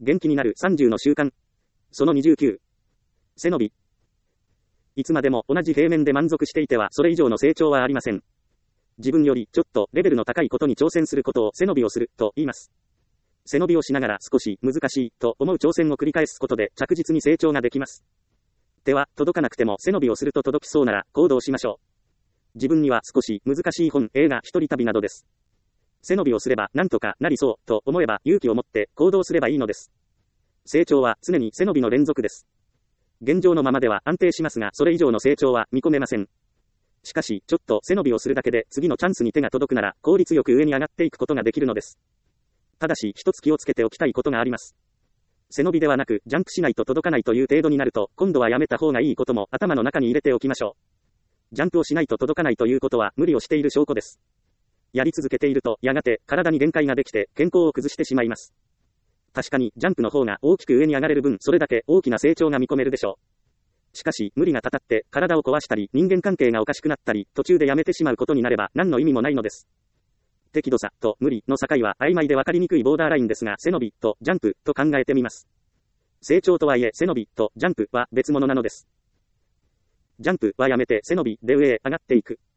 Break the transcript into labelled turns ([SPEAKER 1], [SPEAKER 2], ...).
[SPEAKER 1] 元気になる30の習慣。その29。背伸び。いつまでも同じ平面で満足していてはそれ以上の成長はありません。自分よりちょっとレベルの高いことに挑戦することを背伸びをすると言います。背伸びをしながら少し難しいと思う挑戦を繰り返すことで着実に成長ができます。手は届かなくても背伸びをすると届きそうなら行動しましょう。自分には少し難しい本、映画、一人旅などです。背伸びをすればなんとかなりそうと思えば勇気を持って行動すればいいのです。成長は常に背伸びの連続です。現状のままでは安定しますがそれ以上の成長は見込めません。しかしちょっと背伸びをするだけで次のチャンスに手が届くなら効率よく上に上がっていくことができるのです。ただし一つ気をつけておきたいことがあります。背伸びではなくジャンプしないと届かないという程度になると今度はやめた方がいいことも頭の中に入れておきましょう。ジャンプをしないと届かないということは無理をしている証拠です。やり続けているとやがて体に限界ができて健康を崩してしまいます。確かにジャンプの方が大きく上に上がれる分それだけ大きな成長が見込めるでしょう。しかし無理がたたって体を壊したり人間関係がおかしくなったり途中でやめてしまうことになれば何の意味もないのです。適度さと無理の境は曖昧で分かりにくいボーダーラインですが背伸びとジャンプと考えてみます。成長とはいえ背伸びとジャンプは別物なのです。ジャンプはやめて背伸びで上へ上がっていく。